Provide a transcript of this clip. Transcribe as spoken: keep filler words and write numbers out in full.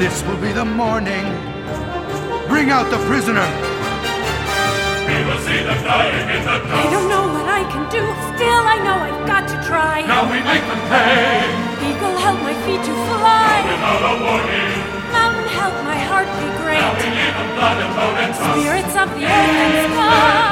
This will be the morning. Bring out the prisoner. We will see them dying in the dust. I don't know what I can do. Still, I know I've got to try. Now we make them pay. Eagle, help my feet to fly. Without a warning. Mountain, help my heart be great. Now we leave them blood and bone and dust. Spirits of the earth and sky.